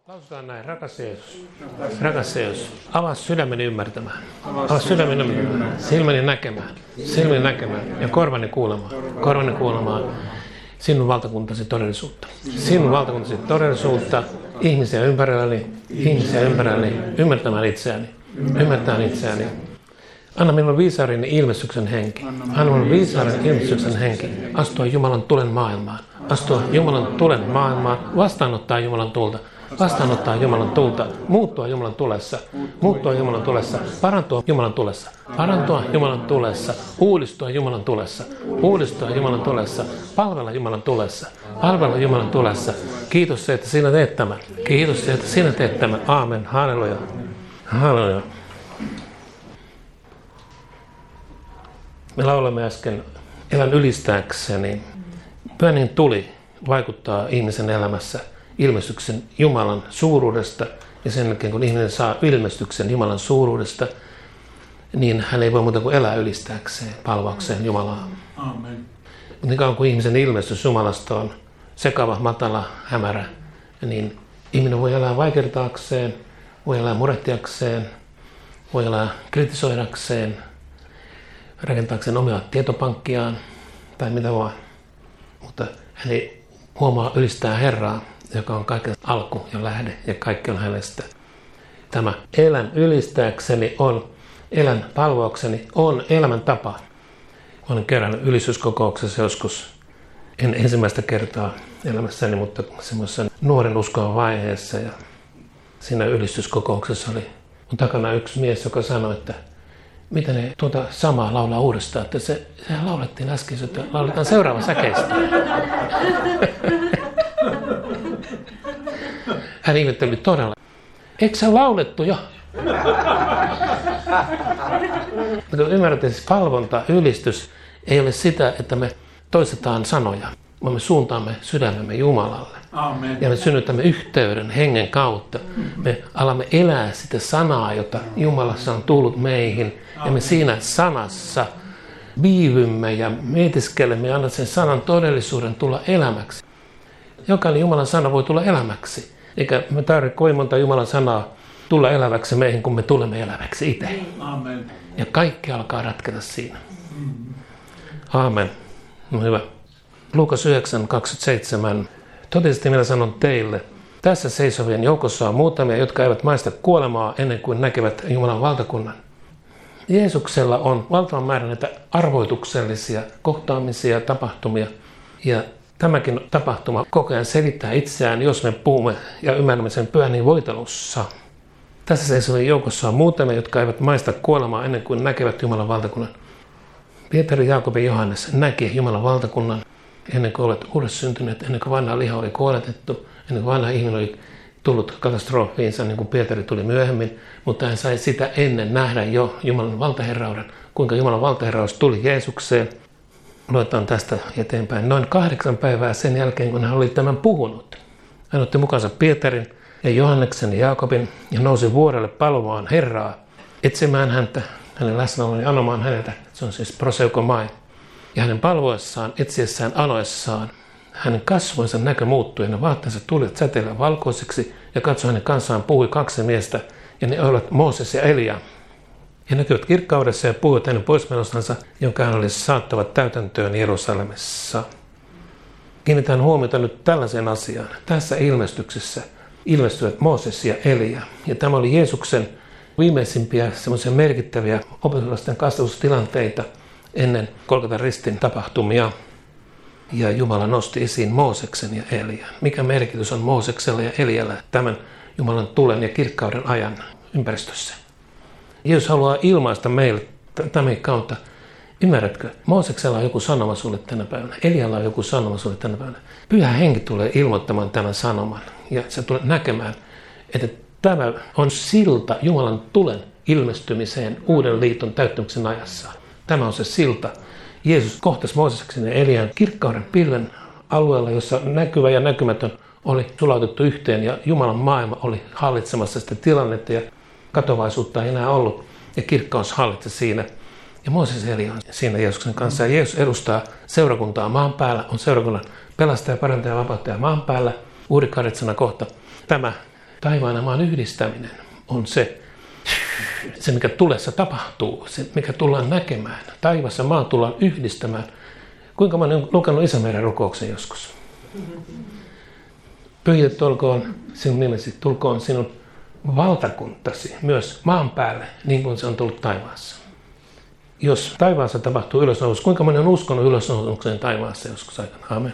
Lausutaan näin, rakas Jeesus, avaa sydämeni ymmärtämään, avaa sydämeni ymmärtämään, silmäni näkemään ja korvani kuulemaan sinun valtakuntasi todellisuutta, ihmisiä ympärilläni, ymmärtämään itseäni. Anna minulle viisauden ja ilmestyksen henki, astua Jumalan tulen maailmaan, vastaanottaa Jumalan tulta, muuttua Jumalan tulessa, parantua Jumalan tulessa, uudistua Jumalan tulessa, palvella Jumalan tulessa. Kiitos, että sinä teet tämän. Aamen. Halleluja. Me laulamme äsken elän ylistääkseni. Pyhäinen tuli vaikuttaa ihmisen elämässä ilmestyksen Jumalan suuruudesta, ja sen jälkeen kun ihminen saa ilmestyksen Jumalan suuruudesta, niin hän ei voi muuta kuin elää ylistääkseen, palvaukseen Jumalaa. Amen. Mutta niin kauan kuin ihmisen ilmestys Jumalasta on sekava, matala, hämärä, niin ihminen voi elää vaikertaakseen, voi elää murehtiakseen, voi elää kritisoidakseen, rakentaakseen omia tietopankkiaan tai mitä vaan. Mutta hän ei huomaa ylistää Herraa, joka on kaiken alku ja lähde ja kaikki on hänestä. Tämä elän ylistääkseni elän palvaukseni on elämäntapa. Olen kerran ylistyskokouksessa joskus, en ensimmäistä kertaa elämässäni, mutta semmoisessa nuoren uskon vaiheessa. Ja siinä ylistyskokouksessa oli mun takana yksi mies, joka sanoi, että mitä ne tuota samaa laulaa uudestaan, että sehän laulettiin äsken, että lauletaan seuraava säkeistä. Hän ihmetteli todella. Eikö se laulettu jo? Ymmärrät, että palvonta, ylistys ei ole sitä, että me toistetaan sanoja, vaan me suuntaamme sydämemme Jumalalle. Amen. Ja me synnytämme yhteyden hengen kautta. Me alamme elää sitä sanaa, jota Jumalassa on tullut meihin. Ja me siinä sanassa viivymme ja mietiskelemme ja annamme sen sanan todellisuuden tulla elämäksi. Jokainen Jumalan sana voi tulla elämäksi. Eikä me tarvitse kovin monta Jumalan sanaa tulla eläväksi meihin, kun me tulemme eläväksi itse. Amen. Ja kaikki alkaa ratketa siinä. Aamen. No hyvä. Luukas 9:27. Totisesti minä sanon teille, tässä seisovien joukossa on muutamia, jotka eivät maista kuolemaa ennen kuin näkevät Jumalan valtakunnan. Jeesuksella on valtavan määrä näitä arvoituksellisia kohtaamisia, tapahtumia. Ja tämäkin tapahtuma koko ajan selittää itseään, jos me puhumme ja ymmärrämme sen pyhän voitelussa. Tässä seisovien joukossa on muutamia, jotka eivät maista kuolemaa ennen kuin näkevät Jumalan valtakunnan. Pietari, Jaakob ja Johannes näki Jumalan valtakunnan ennen kuin olet uudessa syntyneet, ennen kuin vanha liha oli kuoletettu, ennen kuin vanha ihminen oli tullut katastrofiinsa, niin kuin Pietari tuli myöhemmin, mutta hän sai sitä ennen nähdä jo Jumalan valtaherrauden, kuinka Jumalan valtaherraus tuli Jeesukseen. Luetaan tästä eteenpäin. Noin 8 päivää sen jälkeen, kun hän oli tämän puhunut. Hän otti mukansa Pietarin ja Johanneksen ja Jaakobin ja nousi vuorelle palvomaan Herraa, etsimään häntä, hänen läsnäolon ja anomaan häneltä. Se on siis proseukomai. Ja hänen palvoessaan, etsiessään, anoessaan, hänen kasvoinsa näkö muuttui ja ne vaatteensa tulivat säteillä valkoiseksi ja katsoi hänen kanssaan puhui 2 miestä ja ne olivat Mooses ja Elia. Ja näkyvät kirkkaudessa ja puhuivat hänen poismenostansa, jonka hän olisi saattavat täytäntöön Jerusalemissa. Kiinnitän huomiota nyt tällaiseen asiaan. Tässä ilmestyksessä ilmestyvät Mooses ja Elia. Ja tämä oli Jeesuksen viimeisimpiä semmoisia merkittäviä opetuslasten kasvatustilanteita ennen Golgatan ristin tapahtumia. Ja Jumala nosti esiin Mooseksen ja Elian. Mikä merkitys on Mooseksella ja Elialla tämän Jumalan tulen ja kirkkauden ajan ympäristössä? Jeesus haluaa ilmaista meille tämän kautta. Ymmärrätkö? Mooseksella on joku sanoma sulle tänä päivänä. Elialla on joku sanoma sulle tänä päivänä. Pyhä henki tulee ilmoittamaan tämän sanoman. Ja sä tulet näkemään, että tämä on silta Jumalan tulen ilmestymiseen uuden liiton täyttämisen ajassa. Tämä on se silta. Jeesus kohtasi Mooseksen ja Elian kirkkauden pilven alueella, jossa näkyvä ja näkymätön oli sulautettu yhteen ja Jumalan maailma oli hallitsemassa sitä tilannetta ja katovaisuutta ei enää ollut ja kirkkaus hallitsi siinä. Ja Mooses ja Elia on siinä Jeesuksen kanssa ja Jeesus edustaa seurakuntaa maan päällä, on seurakunnan pelastaja, parantaja ja vapauttaja maan päällä. Uuri 8 kohta. Tämä taivaan ja maan yhdistäminen on se, mikä tulessa tapahtuu, se mikä tullaan näkemään. Taivas ja maa tullaan yhdistämään. Kuinka mä olen lukenut Isä meidän rukouksen joskus? Pyhitetty olkoon sinun nimesi, tulkoon sinun valtakuntasi myös maan päälle, niin kuin se on tullut taivaassa. Jos taivaassa tapahtuu ylösnousu, kuinka moni on uskonut ylösnousukseen taivaassa joskus aikana? Amen.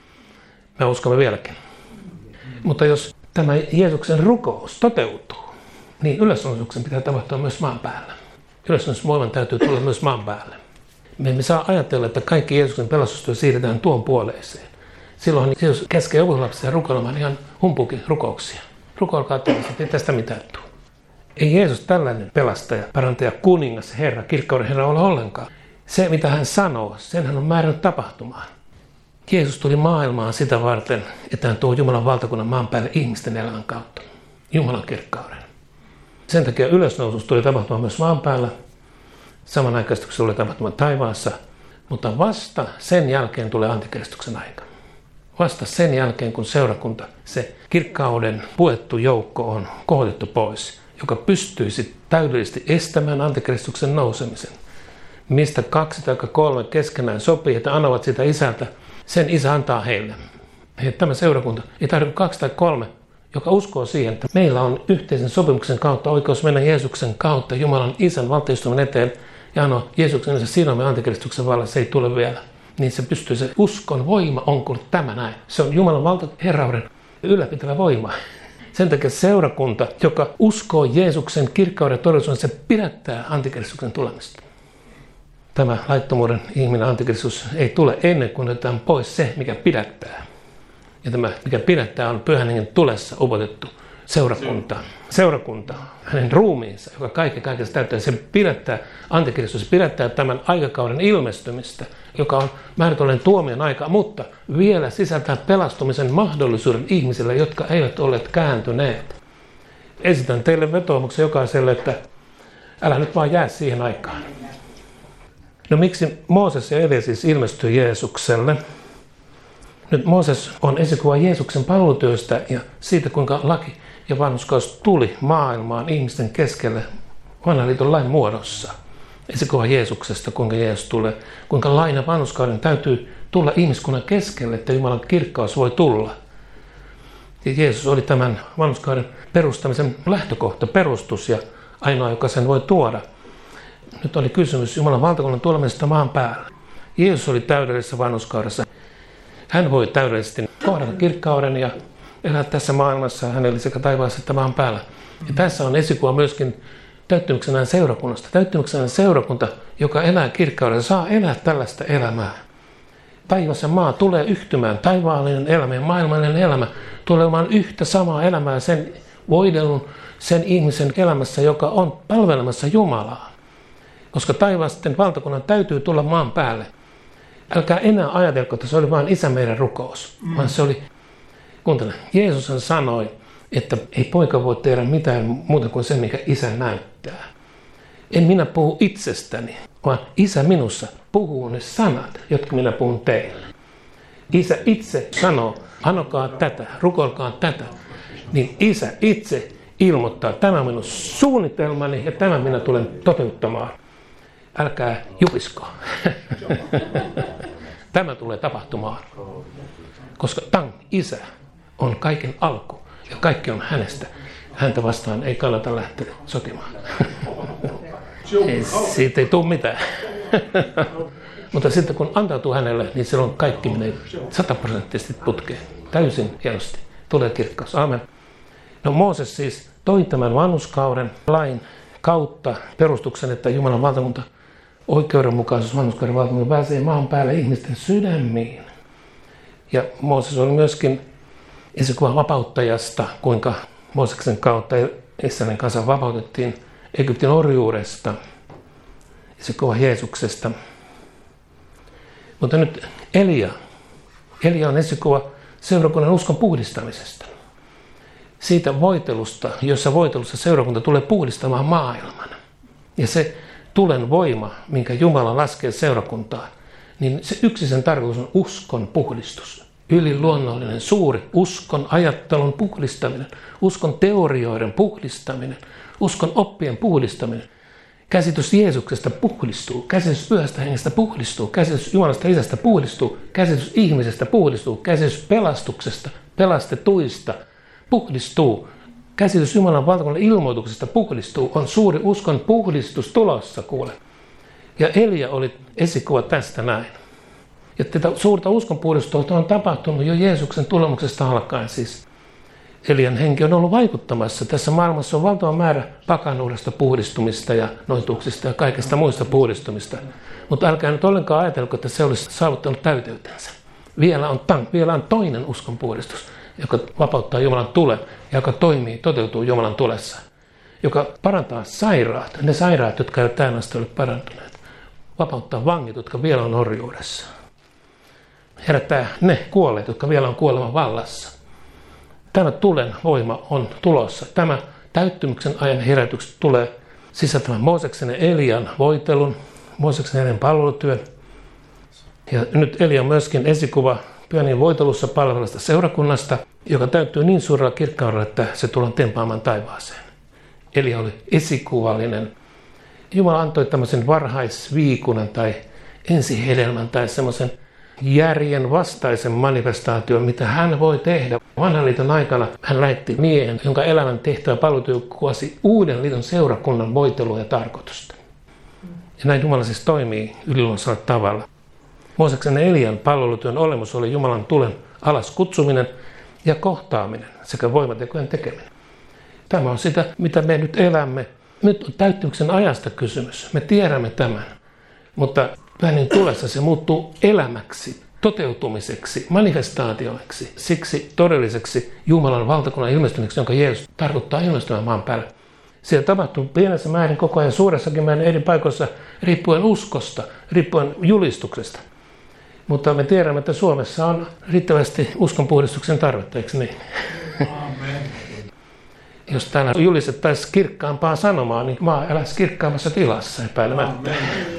Me uskomme vieläkin. Mutta jos tämä Jeesuksen rukous toteutuu, niin ylösnousuksen pitää tapahtua myös maan päällä. Ylösnousuksen voiman täytyy tulla myös maan päälle. Me emme saa ajatella, että kaikki Jeesuksen pelastustyö siirretään tuon puoleiseen. Silloin Jeesus käskee opetuslapsia rukoilemaan ihan humpuukin rukouksia. Rukoilkaa tällaista, ei tästä mitään tule. Ei Jeesus tällainen pelastaja, parantaja, kuningas, Herra, kirkkauden Herra ole ollenkaan. Se, mitä hän sanoo, sen hän on määrännyt tapahtumaan. Jeesus tuli maailmaan sitä varten, että hän tuo Jumalan valtakunnan maan päälle ihmisten elämän kautta. Jumalan kirkkauden. Sen takia ylösnousus tuli tapahtumaan myös maan päällä. Samanaikaisesti kun se oli tapahtumaan taivaassa. Mutta vasta sen jälkeen tulee antikristuksen aika. Vasta sen jälkeen, kun seurakunta, se kirkkauden puettu joukko on kohotettu pois, joka pystyisi täydellisesti estämään antikristuksen nousemisen. Mistä 2 tai 3 keskenään sopii, että anovat sitä isältä, sen isä antaa heille. Tämä seurakunta ei tarvitse 2 tai 3, joka uskoo siihen, että meillä on yhteisen sopimuksen kautta oikeus mennä Jeesuksen kautta Jumalan isän valtaistuman eteen ja anoa Jeesuksen isä sidomme antikristuksen vallassa, se ei tule vielä. Niin se pystyy, se uskon voima on kuin tämä näin. Se on Jumalan herrauden ylläpitävä voima. Sen takia seurakunta, joka uskoo Jeesuksen kirkkauden todellisuuden, se pidättää antikristuksen tulemista. Tämä laittomuuden ihminen antikristus ei tule ennen kuin otetaan pois se, mikä pidättää. Ja tämä, mikä pidättää, on Pyhän Hengen tulessa upotettu seurakunta. Seurakunta, hänen ruumiinsa, joka kaikessa täyttää, se pidättää antikristus, se pidättää tämän aikakauden ilmestymistä, joka on määrätynlainen tuomion aika, mutta vielä sisältää pelastumisen mahdollisuuden ihmisille, jotka eivät olleet kääntyneet. Esitän teille vetoomuksen jokaiselle, että älä nyt vaan jää siihen aikaan. No miksi Mooses ja Elia siis ilmestyi Jeesukselle? Nyt Mooses on esikuva Jeesuksen palvelutyöstä ja siitä, kuinka laki ja vanhurskaus tuli maailmaan ihmisten keskelle vanhan liiton lain muodossa. Esikuva Jeesuksesta, kuinka Jeesus tulee, kuinka lain ja vanhurskauden täytyy tulla ihmiskunnan keskelle, että Jumalan kirkkaus voi tulla. Ja Jeesus oli tämän vanhurskauden perustamisen lähtökohta, perustus ja ainoa, joka sen voi tuoda. Nyt oli kysymys Jumalan valtakunnan tulemisesta maan päällä. Jeesus oli täydellisessä vanhurskaudessa. Hän voi täydellisesti kohdata kirkkauden ja elää tässä maailmassa. Hän eli sekä taivaassa että maan päällä. Ja tässä on esikuva myöskin täyttymyksenään seurakunnasta. Täyttymyksenään seurakunta, joka elää kirkkaudessa, saa elää tällaista elämää. Taivas ja maa tulee yhtymään. Taivaallinen elämä ja maailmallinen elämä tulee olemaan yhtä samaa elämää sen voidellun sen ihmisen elämässä, joka on palvelemassa Jumalaa. Koska taivasten valtakunnan täytyy tulla maan päälle. Älkää enää ajatelko, että se oli vain Isä meidän rukous, vaan se oli, kuuntele, Jeesus sanoi, että ei poika voi tehdä mitään muuta kuin se, mikä Isä näyttää. En minä puhu itsestäni, vaan Isä minussa puhuu ne sanat, jotka minä puhun teille. Isä itse sanoo, anokaa tätä, rukoilkaa tätä, niin Isä itse ilmoittaa, tämä on minun suunnitelmani ja tämä minä tulen toteuttamaan. Älkää jupisko. Tämä tulee tapahtumaan. Koska Isä on kaiken alku ja kaikki on hänestä. Häntä vastaan ei kannata lähteä sotimaan. Siitä ei tule mitään. Mutta sitten kun antautuu hänelle, niin silloin kaikki menee 100% putkeen. Täysin hienosti. Tulee kirkkaus. Aamen. No Mooses siis toi tämän vanhurskauden lain kautta perustuksen, että Jumalan valtakunta oikeudenmukaisuus vanhurskauden valtakunta pääsee maan päälle ihmisten sydämiin. Ja Mooses oli myöskin esikuva vapauttajasta, kuinka Mooseksen kautta Israelin kansa vapautettiin Egyptin orjuudesta, esikuva Jeesuksesta. Mutta nyt Elia on esikuva seurakunnan uskon puhdistamisesta. Siitä voitelusta, jossa voitelussa seurakunta tulee puhdistamaan maailman. Ja se tulen voima, minkä Jumala laskee seurakuntaan, niin se yksi sen tarkoitus on uskon puhdistus. yliluonnollinen, suuri uskon ajattelun puhdistaminen, uskon teorioiden puhdistaminen, uskon oppien puhdistaminen. Käsitys Jeesuksesta puhdistuu, käsitys Pyhästä Hengestä puhdistuu, käsitys Jumalasta Isästä puhdistuu, käsitys ihmisestä puhdistuu, käsitys pelastuksesta, pelastetuista puhdistuu, käsitys Jumalan valtakunnan ilmoituksesta puhdistuu, on suuri uskon puhdistus tulossa, kuule. Ja Elia oli esikuva tästä näin. Ja tätä suurta uskonpuhdistusta on tapahtunut jo Jeesuksen tulemuksesta alkaen siis. Elian henki on ollut vaikuttamassa. Tässä maailmassa on valtava määrä pakanuudesta puhdistumista ja noituuksista ja kaikesta muista puhdistumista. Mutta älkää nyt ollenkaan ajatelko, että se olisi saavuttanut täyteytensä. Vielä on toinen uskonpuhdistus, joka vapauttaa Jumalan tulen, joka toteutuu Jumalan tulessa. Joka parantaa sairaat, ne sairaat, jotka eivät tähän asti ole parantuneet. Vapauttaa vangit, jotka vielä on orjuudessa. Herättää ne kuolleet, jotka vielä on kuoleman vallassa. Tämä tulen voima on tulossa. Tämä täyttymyksen ajan herätykset tulee sisältämään Mooseksen ja Elian voitelun, Mooseksen ja Elian palvelutyön. Ja nyt Elia on myöskin esikuva Pyhän voitelussa palvelusta seurakunnasta, joka täyttyy niin suurella kirkkaudella, että se tullaan tempaamaan taivaaseen. Elia oli esikuvallinen. Jumala antoi tämmöisen varhaisviikunan tai ensihedelmän tai semmoisen järjen vastaisen manifestaation, mitä hän voi tehdä. Vanhan liiton aikana hän lähetti miehen, jonka elämän tehtävä palvelutyö kuvasi uuden liiton seurakunnan voitelua ja tarkoitusta. Ja näin Jumala siis toimii yliluonnollisella tavalla. Mooseksen ja Elian palvelutyön olemus oli Jumalan tulen alas kutsuminen ja kohtaaminen sekä voimatekojen tekeminen. Tämä on sitä, mitä me nyt elämme. Nyt on täyttymyksen ajasta kysymys. Me tiedämme tämän, mutta Pyhän tulessa se muuttuu elämäksi, toteutumiseksi, manifestaatioiksi, siksi todelliseksi Jumalan valtakunnan ilmestymiseksi, jonka Jeesus tarkoittaa ilmestymään maan päälle. Siellä tapahtuu pienessä määrin koko ajan, suuressakin määrin eri paikoissa, riippuen uskosta, riippuen julistuksesta. Mutta me tiedämme, että Suomessa on riittävästi uskonpuhdistuksen tarvetta, eikö niin? Amen. Jos täällä julistettaisiin kirkkaampaa sanomaa, niin maa eläisi kirkkaammassa tilassa, epäilemättä.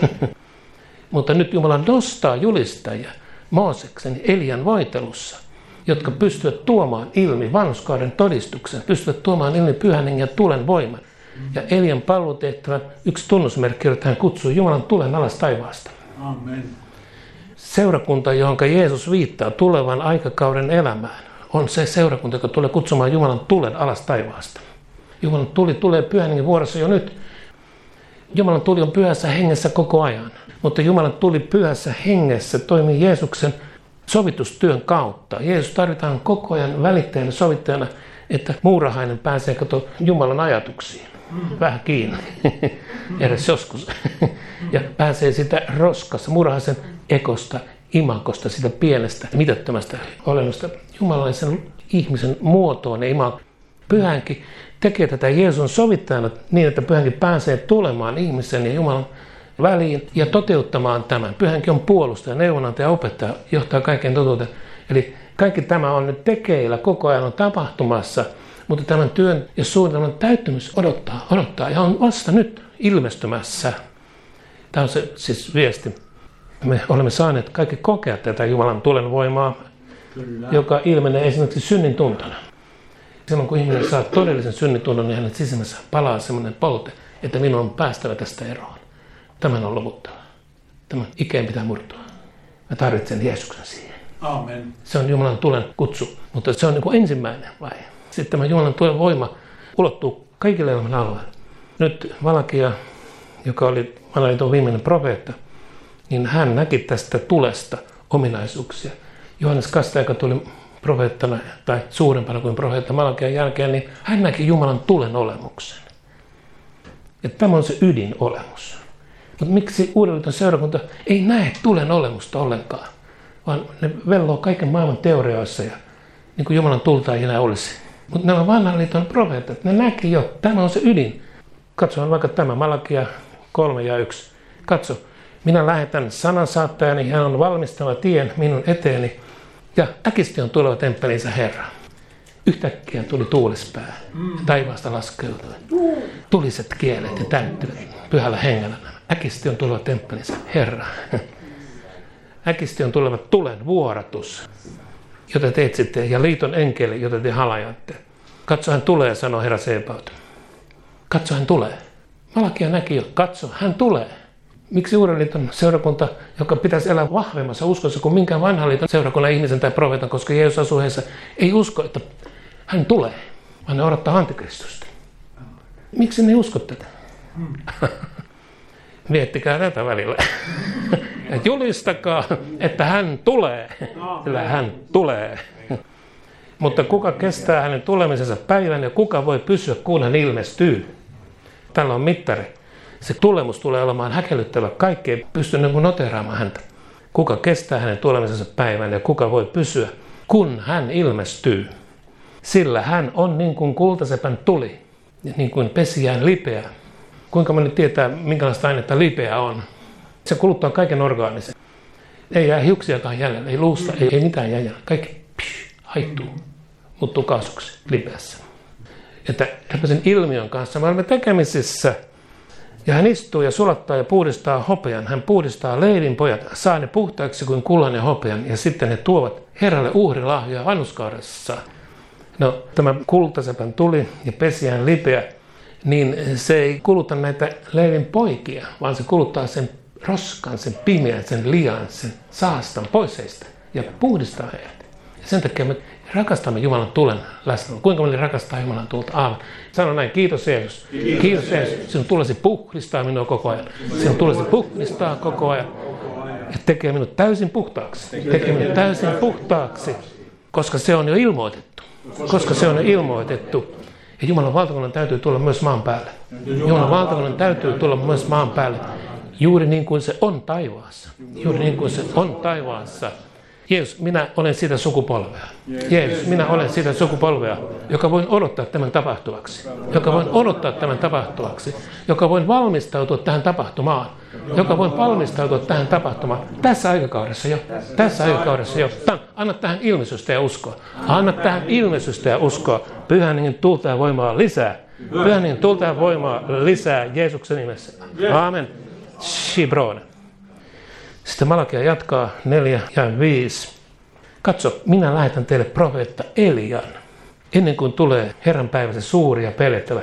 Mutta nyt Jumala nostaa julistajia Mooseksen ja Elian voitelussa, jotka pystyvät tuomaan ilmi vanhurskauden todistuksen, pystyvät tuomaan ilmi Pyhän Hengen ja tulen voiman. Ja Elian palvelutehtävän yksi tunnusmerkki, jota hän kutsuu Jumalan tulen alas taivaasta. Amen. Seurakunta, johon Jeesus viittaa tulevan aikakauden elämään, on se seurakunta, joka tulee kutsumaan Jumalan tulen alas taivaasta. Jumalan tuli tulee Pyhän Hengen vuorossa jo nyt. Jumalan tuli on Pyhässä Hengessä koko ajan. Mutta Jumalan tuli Pyhässä Hengessä toimii Jeesuksen sovitustyön kautta. Jeesus tarvitaan koko ajan välittäjänä, sovittajana, että muurahainen pääsee Jumalan ajatuksiin. Vähän kiinni. Edes joskus. Ja pääsee sitä roskassa, muurahaisen ekosta, imakosta, sitä pienestä, mitättömästä olennosta jumalallisen ihmisen muotoon ja imakoon. Pyhänkin tekee tätä Jeesuksen sovittajana niin, että Pyhänkin pääsee tulemaan ihmisen ja Jumalan väliin ja toteuttamaan tämän. Pyhänkin on puolustaja, neuvonantaja, opettaja, johtaa kaiken totuuteen. Eli kaikki tämä on nyt tekeillä, koko ajan on tapahtumassa, mutta tämän työn ja suunnitelman täyttymys odottaa ja on vasta nyt ilmestymässä. Tämä on se siis viesti. Me olemme saaneet kaikki kokea tätä Jumalan tulen voimaa, joka ilmenee esimerkiksi synnin tuntona. Silloin kun ihminen saa todellisen synnintunnon, niin hänet sisimmässä palaa semmoinen polte, että minun on päästävä tästä eroon. Tämän on loputtava. Tämän ikeen pitää murtua. Mä tarvitsen Jeesuksen siihen. Amen. Se on Jumalan tulen kutsu, mutta se on niin kuin ensimmäinen vaihe. Sitten tämä Jumalan tulen voima ulottuu kaikille elämän alueille. Nyt Malakia, joka oli Vanhan viimeinen profeetta, niin hän näki tästä tulesta ominaisuuksia. Johannes Kastaja, joka tuli profeettana tai suurempana kuin profeetta Malakian jälkeen, niin hän näki Jumalan tulen olemuksen. Ja tämä on se ydinolemus. Mutta miksi Uuden liiton seurakunta ei näe tulen olemusta ollenkaan, vaan ne velloo kaiken maailman teorioissa ja niin kuin Jumalan tulta ei enää olisi. Mutta nämä Vanhan liiton profeetat, ne näki jo, tämä on se ydin. Katsotaan vaikka tämä Malakia 3:1. Katso, minä lähetän sanansaattajani, hän on valmistava tien minun eteeni ja äkisti on tuleva temppelinsä Herra. Yhtäkkiä tuli tuulispää ja taivaasta laskeutui. Tuliset kielet ja täyttyvät Pyhällä Hengellä. Äkisti on tuleva temppelinsä Herra. Äkisti on tuleva tulen vuoratus. jota te etsitte, ja liiton enkeli, jota te halajatte. Katso, hän tulee, sanoo Herra Sebaot. Katso, hän tulee. Malakia näki jo, katso, hän tulee. Miksi Uuden liiton seurakunta, joka pitäisi elää vahvemmassa uskossa kuin minkään vanhan liiton seurakunnan ihmisen tai profeetan, koska Jeesus asuu heissä, ei usko, että hän tulee, vaan ne odottaa antikristusta. Miksi ne usko tätä? Miettikää tätä välillä. Ja julistakaa, että hän tulee, sillä hän tulee. Mutta kuka kestää hänen tulemisensa päivän ja kuka voi pysyä, kun hän ilmestyy? Tällä on mittari. Se tulemus tulee olemaan häkellyttävä. Kaikki ei pysty noteeraamaan häntä. Kuka kestää hänen tulemisensa päivän ja kuka voi pysyä, kun hän ilmestyy? Sillä hän on niin kuin kultasepän tuli, niin kuin pesijään lipeä. Kuinka moni tietää, minkälaista ainetta lipeä on? Se kuluttaa kaiken orgaanisen. Ei jää hiuksiakaan jäljellä, ei luusta, ei mitään jäljellä. Kaikki haittuu, muuttuu kaasuksi lipeässä. Että tämmöisen ilmiön kanssa me olemme tekemisissä. Ja hän istuu ja sulattaa ja puhdistaa hopean. Hän puhdistaa leivin pojat, saa ne puhtaaksi kuin kullan ja hopean. Ja sitten he tuovat Herralle uhrilahjoja vanhurskaudessa. No, tämä kultasepän tuli ja pesijään lipeä, niin se ei kuluta näitä leivin poikia, vaan se kuluttaa sen roskan, sen pimeän, sen lian, sen saastan pois heistä ja puhdistaa heidät. Ja sen takia me rakastamme Jumalan tulen läsnä. Kuinka moni rakastaa Jumalan tulta? Aamen. Sano näin, kiitos Jeesus. Kiitos Jeesus. Sinun tulesi puhdistaa minua koko ajan. Sinun tulesi puhdistaa koko ajan. Ja tekee minut täysin puhtaaksi. Tekee minut täysin puhtaaksi. Koska se on jo ilmoitettu. Koska se on jo ilmoitettu. Ja Jumalan valtakunnan täytyy tulla myös maan päälle. Jumalan valtakunnan täytyy tulla myös maan päälle. Juuri niin kuin se on taivaassa. Juuri niin kuin se on taivaassa. Jeesus, minä olen sitä sukupolvea. Jeesus, minä olen sitä sukupolvea, joka voin odottaa tämän tapahtuvaksi. Joka voin odottaa tämän tapahtuvaksi. Joka voin valmistautua tähän tapahtumaan. Joka voin valmistautua tähän tapahtumaan. Tässä aikakaudessa jo. Tässä aikakaudessa jo. Anna tähän ilmestystä ja uskoa. Anna tähän ilmestystä ja uskoa. Pyhän hengen tulta ja voimaa lisää. Pyhän hengen tulta ja voimaa lisää Jeesuksen nimessä. Aamen. Shibrone. Sitten Malakia jatkaa 4 ja 5. Katso, minä lähetän teille profeetta Elian, ennen kuin tulee Herran päivä se suuri ja pelättävä.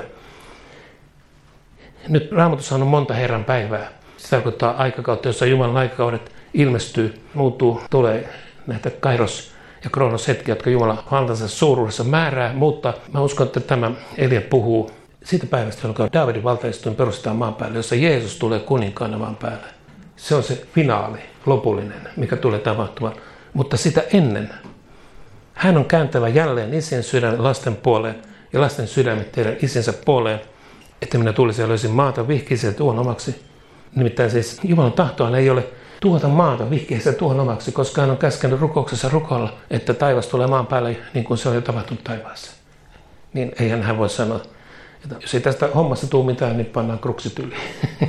Nyt Raamatussa on monta Herran päivää. Se tarkoittaa aikakautta, jossa Jumalan aikakaudet ilmestyy, muuttuu, tulee näitä kairos- ja kronos-hetkiä, jotka Jumala valtansa suuruudessa määrää. Mutta mä uskon, että tämä Elia puhuu siitä päivästä, jolloin Daavidin valtaistuin perustetaan maan päälle, jossa Jeesus tulee kuninkaana maan päälle. Se on se finaali, lopullinen, mikä tulee tapahtumaan. Mutta sitä ennen hän on kääntävä jälleen isien sydämen lasten puoleen ja lasten sydämet teidän isinsä puoleen, että minä tulisin ja löysin maata vihkiisiä tuon omaksi. Nimittäin siis Jumalan tahtoaan ei ole tuhota maata vihkiisiä tuon omaksi, koska hän on käskenyt rukouksessa rukoilla, että taivas tulee maan päälle niin kuin se on jo tapahtunut taivaassa. Niin eihän hän voi sanoa, että jos ei tästä hommasta tule mitään, niin pannaan kruksit yli.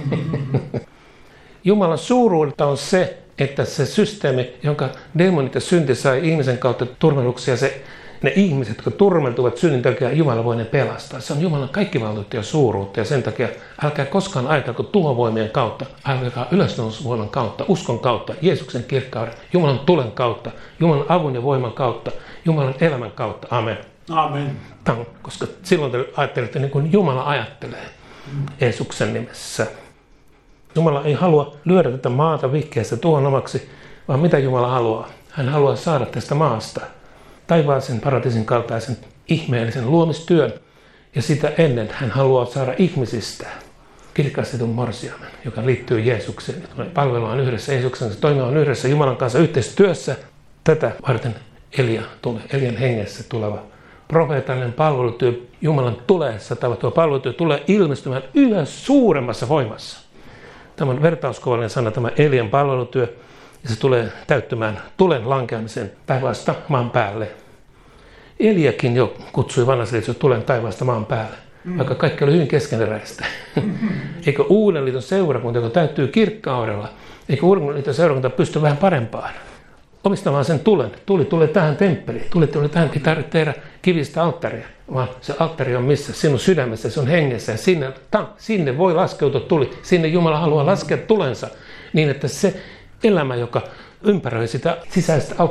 Jumalan suuruutta on se, että se systeemi, jonka demonit ja synti sai ihmisen kautta turmeluksia, ne ihmiset, jotka turmeltuvat synnin takia, Jumala voi ne pelastaa. Se on Jumalan kaikkivaltuutta ja suuruutta, ja sen takia älkää koskaan ajatelko tuhovoimien kautta, älkää ylösnousuvoiman kautta, uskon kautta, Jeesuksen kirkkauden, Jumalan tulen kautta, Jumalan avun ja voiman kautta, Jumalan elämän kautta. Amen. Amen. Koska silloin te ajattelette niin kuin Jumala ajattelee Jeesuksen nimessä. Jumala ei halua lyödä tätä maata vihkeästä tuon omaksi, vaan mitä Jumala haluaa? Hän haluaa saada tästä maasta taivaallisen paratiisin kaltaisen ihmeellisen luomistyön. Ja sitä ennen hän haluaa saada ihmisistä kirkastetun morsiamen, joka liittyy Jeesukseen. Palvellaan yhdessä Jeesuksen kanssa, toimimaan yhdessä Jumalan kanssa yhteistyössä. Tätä varten Elia tulee, Elian hengessä tuleva profeetallinen palvelutyö Jumalan tuleessa tapahtuva palvelutyö tulee ilmestymään yhä suuremmassa voimassa. Tämä on vertauskuvallinen sana, tämä Elian palvelutyö, ja se tulee täyttymään tulen lankeamisen taivaasta maan päälle. Eliakin jo kutsui vanhassa liitossa tulen taivaasta maan päälle, vaikka kaikki oli hyvin keskeneräistä. Eikö Uuden liiton seurakunta, joka täyttyy kirkkaudella, eikö Uuden liiton seurakunta pysty vähän parempaan? Omistamaan sen tulen. Tuli tulee tähän temppeliin. Tuli tähän, ei tarvitse tehdä kivistä alttaria, vaan se alttari on missä? Sinun sydämessä, se on hengessä. Ja sinne voi laskeutua tuli. Sinne Jumala haluaa laskea tulensa niin, että se elämä, joka ympäröi sitä sisäistä alttaria,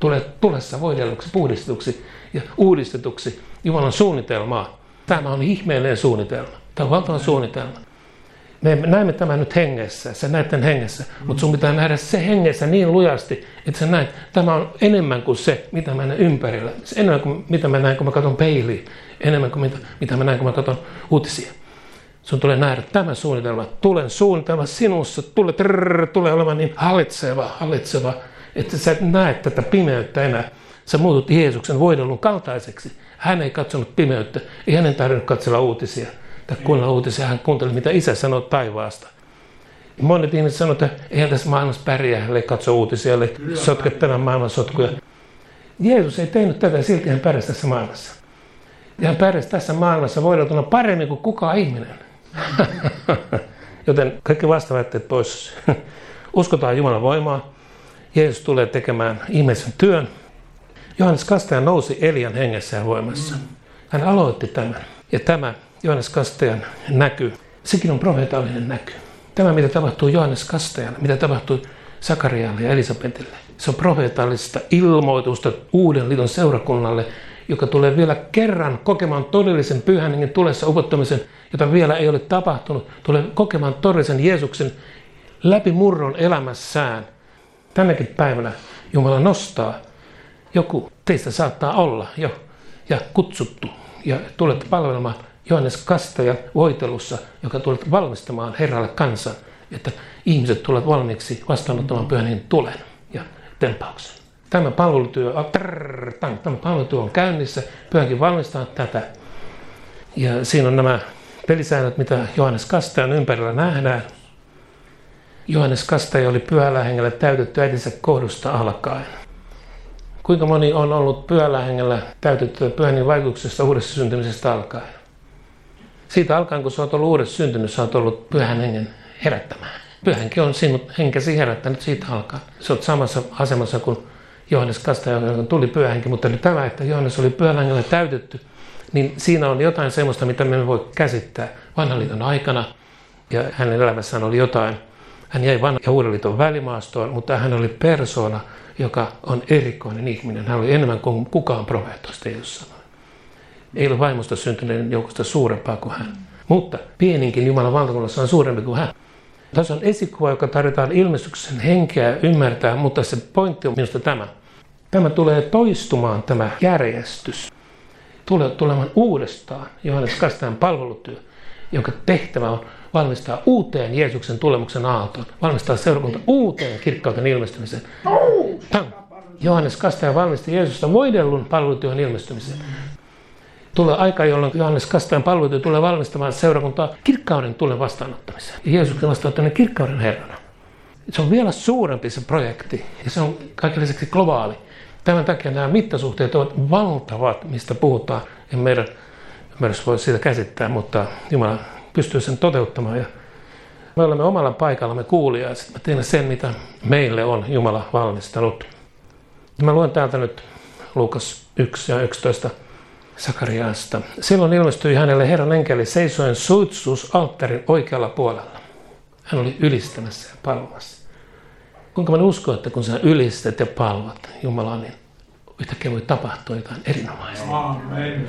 tulee tulessa voidelluksi, puhdistetuksi ja uudistetuksi Jumalan suunnitelmaa. Tämä on ihmeellinen suunnitelma. Tämä on valtava suunnitelma. Me näemme tämän nyt hengessä, sä näet tämän hengessä, mutta sun pitää nähdä se hengessä niin lujasti, että sä näet, tämä on enemmän kuin se, mitä mä näen ympärillä. Se enemmän kuin mitä mä näen, kun mä katson peiliin. Enemmän kuin mitä mä näen, kun mä katson uutisia. Sun tulee nähdä tämä suunnitelma. Tulen suunnitelma sinussa, tulee olemaan niin hallitseva, että sä et näe tätä pimeyttä enää. Sä muutut Jeesuksen voidellun kaltaiseksi. Hän ei katsonut pimeyttä, ei hänen tarvinnut katsella uutisia. Tai kuunnella uutisia, hän kuunteli, mitä Isä sanoo taivaasta. Monet ihmiset sanoo, että eihän tässä maailmassa pärjää, ellei katso uutisia, ellei sotke tämän maailman sotkuja. Jeesus ei tehnyt tätä, silti hän pärjäsi tässä maailmassa. Ja hän pärjäsi tässä maailmassa voideltuna paremmin kuin kukaan ihminen. Joten kaikki vastaväitteet pois. Uskotaan Jumalan voimaa. Jeesus tulee tekemään ihmeellisen työn. Johannes Kastaja nousi Elian hengessä ja voimassa. Hän aloitti tämän. Ja tämä Johannes Kastajan näky, sekin on profeetallinen näky. Tämä, mitä tapahtuu Johannes Kastajalle, mitä tapahtui Sakarialle ja Elisabetille, se on profeetallista ilmoitusta uuden liiton seurakunnalle, joka tulee vielä kerran kokemaan todellisen pyhän hengen tulessa upottamisen, jota vielä ei ole tapahtunut, tulee kokemaan todellisen Jeesuksen läpimurron elämässään. Tänäkin päivänä Jumala nostaa. Joku teistä saattaa olla jo ja kutsuttu ja tulette palvelemaan Johannes Kastajan voitelussa, joka tulee valmistamaan Herralle kansan, että ihmiset tulevat valmiiksi vastaanottamaan pyhän hengen tulen ja tempauksen. Tämä palvelutyö on käynnissä, pyhänkin valmistaa tätä. Ja siinä on nämä pelisäännöt, mitä Johannes Kastajan ympärillä nähdään. Johannes Kastaja oli pyhällä hengellä täytetty äitinsä kohdusta alkaen. Kuinka moni on ollut pyhällä hengellä täytetty pyhän hengen vaikutuksesta uudessa syntymisestä alkaen? Siitä alkaen, kun sä oot ollut uudessa syntynyt, sä oot ollut pyhän hengen herättämään. Pyhä henki on sinut henkesi herättänyt siitä alkaen. Sä oot samassa asemassa kuin Johannes Kastaja, joka tuli pyhä henki, mutta nyt tämä, että Johannes oli pyhällä hengellä täytetty, niin siinä on jotain semmoista, mitä me emme voi käsittää vanhan liiton aikana. Ja hänen elämässään oli jotain. Hän jäi vanhan ja uuden liiton välimaastoon, mutta hän oli persoona, joka on erikoinen ihminen. Hän oli enemmän kuin kukaan profeetoista, Jeesus sanoi. Ei ole vaimosta syntyneiden joukosta suurempaa kuin hän. Mutta pieninkin Jumalan valtakunnassa on suurempi kuin hän. Tässä on esikuva, joka tarvitaan ilmestyksen henkeä ymmärtää, mutta se pointti on minusta tämä. Tämä tulee toistumaan, tämä järjestys. Tulee tulemaan uudestaan Johannes Kastajan palvelutyö, jonka tehtävä on valmistaa uuteen Jeesuksen tulemuksen aaltoon. Valmistaa seurakunta uuteen kirkkauden ilmestymiseen. Johannes Kastaja valmisti Jeesusta voidellun palvelutyön ilmestymiseen. Tulee aika, jolloin Johannes Kastajan palvelutyö tulee valmistamaan seurakuntaa kirkkauden tulen vastaanottamiseen. Ja Jeesuksen vastaanottaminen kirkkauden Herrana. Se on vielä suurempi se projekti ja se on kaiken lisäksi globaali. Tämän takia nämä mittasuhteet ovat valtavat, mistä puhutaan. En meidän voi siitä käsittää, mutta Jumala pystyy sen toteuttamaan. Ja me olemme omalla paikallamme kuulijaiset. Me teemme sen, mitä meille on Jumala valmistanut. Mä luen täältä nyt Luukas 1 ja 11 Sakariasta. Silloin ilmestyi hänelle Herran enkeli seisoen suitsusalttarin oikealla puolella. Hän oli ylistämässä ja palvomassa. Kuinka mä uskon, että kun sä ylistät ja palvot Jumalaa, niin yhtäkkiä voi tapahtua jotain erinomaista. Amen.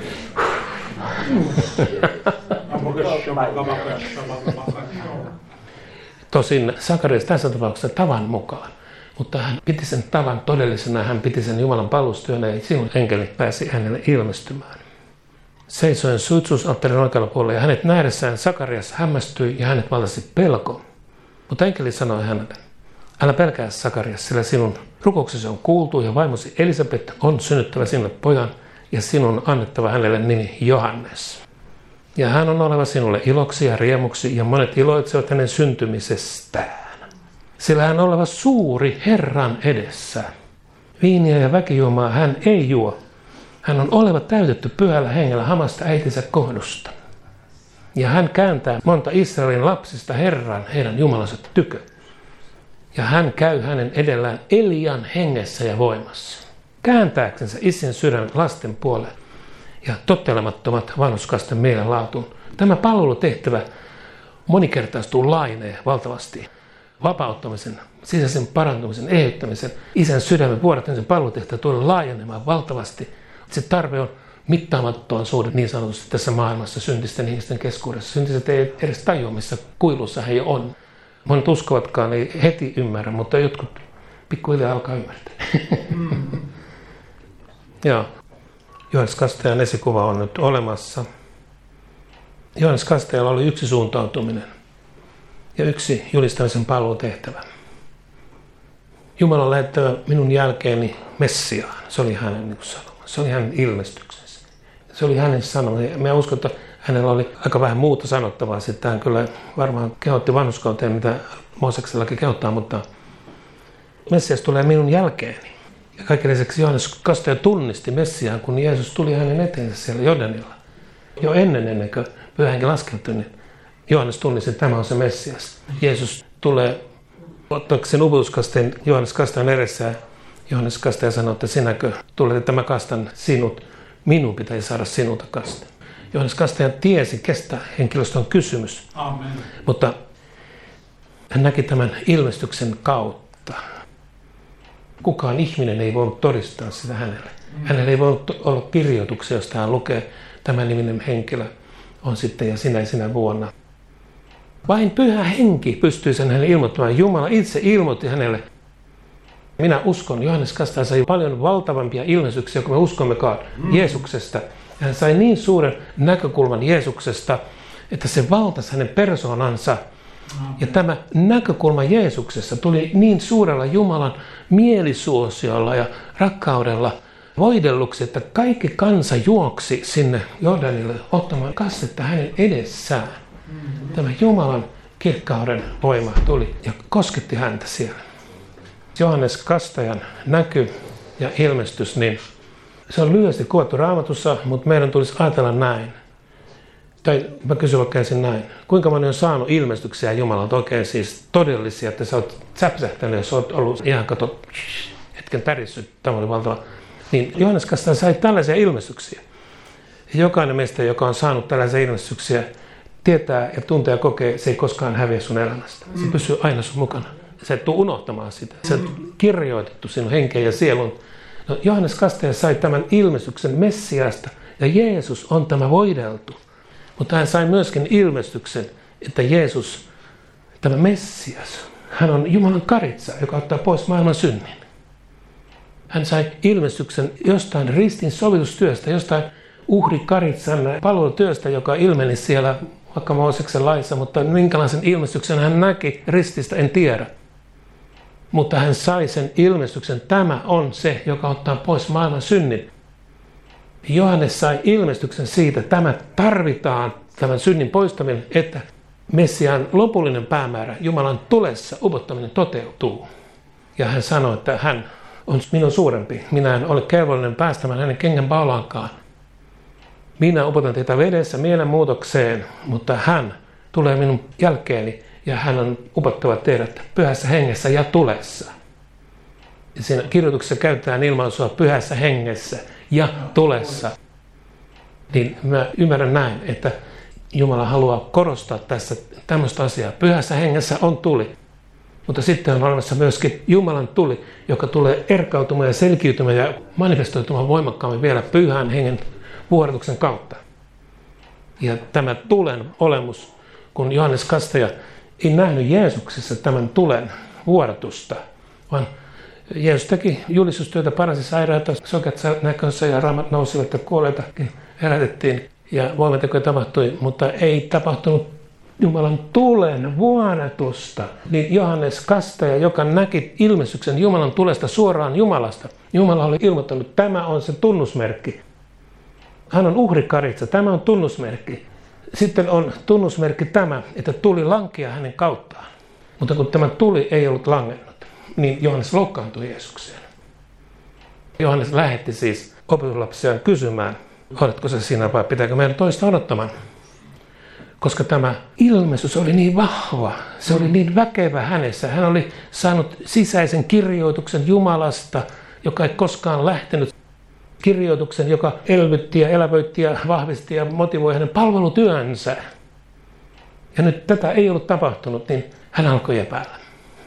Tosin Sakarias tässä tapauksessa tavan mukaan. Mutta hän piti sen tavan todellisena, hän piti sen Jumalan palvelustyönä ja silloin enkeli pääsi hänelle ilmestymään. Seisoen suitsusalttarin oikealla puolella ja hänet nähdessään Sakarias hämmästyi ja hänet valtasi pelko. Mutta enkeli sanoi hänelle, älä pelkää Sakarias, sillä sinun rukouksesi on kuultu ja vaimosi Elisabet on synnyttävä sinulle pojan ja sinun on annettava hänelle nimi Johannes. Ja hän on oleva sinulle iloksi ja riemuksi ja monet iloitsevat hänen syntymisestään. Sillä hän on oleva suuri Herran edessä. Viiniä ja väkijuomaa hän ei juo. Hän on oleva täytetty pyhällä hengellä hamasta äitinsä kohdusta. Ja hän kääntää monta Israelin lapsista Herran, heidän Jumalansa tykö. Ja hän käy hänen edellään Elian hengessä ja voimassa. Kääntääksensä isien sydämet lasten puoleen ja tottelemattomat vanhuskasten mielenlaatuun. Tämä palvelutehtävä monikertaistuu laineen valtavasti. vapauttamisen, sisäisen parantumisen, eheyttämisen, isän sydämen vuodattamisen palvelutehtävä tulee laajenemaan valtavasti. Se tarve on mittaamattoman suuri niin sanotusti tässä maailmassa syntisten ihmisten keskuudessa. Syntiset ei edes tajua, missä kuilussa he jo on. Monet uskovatkaan ei heti ymmärrä, mutta jotkut pikkuhiljaa alkaa ymmärtää. Joo. Johannes Kastajan esikuva on nyt olemassa. Johannes Kastajalla oli yksi suuntautuminen ja yksi julistamisen palvelutehtävä. Jumala on lähettävä minun jälkeeni Messiaan. Se oli hänen sanoma. Se oli hänen ilmestyksensä. Se oli hänen sanoma. Mä uskon, että hänellä oli aika vähän muuta sanottavaa. Sitten hän kyllä varmaan kehotti vanhurskauteen, mitä Mooseksellakin kehottaa, mutta Messias tulee minun jälkeeni. Ja kaiken lisäksi Johannes Kastaja tunnisti Messiaan, kun Jeesus tuli hänen eteensä siellä Jordanilla. Jo ennen kuin Pyhä Henki laskeutui, niin Johannes tunnisti, että tämä on se Messias. Jeesus tulee ottaakseen upotuskasteen Johannes Kastajan edessä. Ja Johannes Kastaja sanoi, että sinäkö tulet, että mä kastan sinut. Minun pitäisi saada sinulta kaste. Johannes Kastaja tiesi, kestä henkilöstä on kysymys. Amen. Mutta hän näki tämän ilmestyksen kautta. Kukaan ihminen ei voinut todistaa sitä hänelle. Hänellä ei voinut olla kirjoituksia, josta hän lukee, tämä niminen henkilö on sitten ja sinä vuonna. Vain Pyhä Henki pystyi sen hänelle ilmoittamaan. Jumala itse ilmoitti hänelle. Minä uskon, Johannes Kastaja sai paljon valtavampia ilmestyksiä, kuin me uskommekaan Jeesuksesta. Ja hän sai niin suuren näkökulman Jeesuksesta, että se valtasi hänen persoonansa. Ja tämä näkökulma Jeesuksessa tuli niin suurella Jumalan mielisuosiolla ja rakkaudella voidelluksi, että kaikki kansa juoksi sinne Jordanille ottamaan kastetta hänen edessään. Tämä Jumalan kirkkauden voima tuli ja kosketti häntä siellä. Johannes Kastajan näky ja ilmestys, niin se on lyhyesti kuvattu Raamatussa, mutta meidän tulisi ajatella näin. Tai mä kysyn vaikka ensin näin. Kuinka moni on saanut ilmestyksiä Jumalalta oikein siis todellisia, että sä oot säpsähtänyt, jos oot ollut ihan hetken tärissyt, tämä oli valtava. Niin Johannes Kastaja sai tällaisia ilmestyksiä. Ja jokainen meistä, joka on saanut tällaisia ilmestyksiä, tietää ja tuntee ja kokee, se ei koskaan häviä sun elämästä. Se pysyy aina sun mukana. Sä et tule unohtamaan sitä. Se on kirjoitettu sinun henkeen ja sielun. No, Johannes Kastaja sai tämän ilmestyksen Messiasta ja Jeesus on tämä voideltu. Mutta hän sai myöskin ilmestyksen, että Jeesus, tämä Messias, hän on Jumalan karitsa, joka ottaa pois maailman synnin. Hän sai ilmestyksen jostain ristin sovitustyöstä, jostain uhrikaritsan palvelutyöstä, joka ilmeni siellä vaikka Mooseksen laissa, mutta minkälaisen ilmestyksen hän näki rististä, en tiedä. Mutta hän sai sen ilmestyksen, tämä on se, joka ottaa pois maailman synnin. Johannes sai ilmestyksen siitä, että tämä tarvitaan, tämän synnin poistaminen, että Messiaan lopullinen päämäärä, Jumalan tulessa upottaminen toteutuu. Ja hän sanoi, että hän on minun suurempi. Minä en ole kelvollinen päästämään hänen kengän paulankaan. Minä upotan teitä vedessä mielenmuutokseen, mutta hän tulee minun jälkeeni ja hän on upottava teidät pyhässä hengessä ja tulessa. Ja siinä kirjoituksessa käytetään ilmaisua pyhässä hengessä ja tulessa. Niin mä ymmärrän näin, että Jumala haluaa korostaa tässä tämmöistä asiaa. Pyhässä hengessä on tuli. Mutta sitten on olemassa myöskin Jumalan tuli, joka tulee erkautumaan ja selkiytymään ja manifestoitumaan voimakkaammin vielä pyhän hengen vuodatuksen kautta. Ja tämä tulen olemus, kun Johannes Kastaja ei nähnyt Jeesuksessa tämän tulen vuodatusta, vaan Jeesus teki julistustyötä, paransi sairaita, sokeat näkönsä ja raamat nousivat ja kuolleitakin herätettiin ja voimatekoja tapahtui, mutta ei tapahtunut Jumalan tulen vuodatusta. Niin Johannes Kastaja, joka näki ilmestyksen Jumalan tulesta suoraan Jumalasta, Jumala oli ilmoittanut, että tämä on se tunnusmerkki. Hän on uhrikaritsa, tämä on tunnusmerkki. Sitten on tunnusmerkki tämä, että tuli lankia hänen kauttaan. Mutta kun tämä tuli ei ollut langennut, niin Johannes loukkaantui Jeesukseen. Johannes lähetti siis opetuslapsiaan kysymään, oletko se sinä vai pitääkö meidän toista odottamaan? Koska tämä ilmestys oli niin vahva, se oli niin väkevä hänessä. Hän oli saanut sisäisen kirjoituksen Jumalasta, joka ei koskaan lähtenyt. Kirjoituksen, joka elvytti ja elävöitti ja vahvisti ja motivoi hänen palvelutyönsä. Ja nyt tätä ei ollut tapahtunut, niin hän alkoi epäillä.